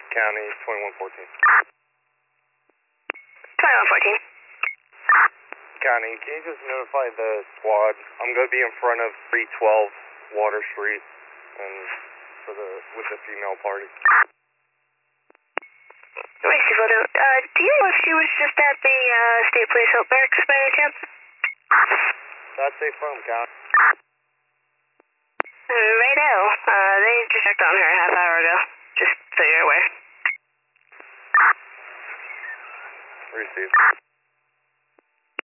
County, 2114. 2114. County, can you just notify the squad? I'm going to be in front of 312 Water Street and with the female party. Wait, Photo. Do you know if she was just at the State Police Help Barracks by any chance? That's a firm, County. Righto. They just checked on her a half hour ago, just so you're aware. Received.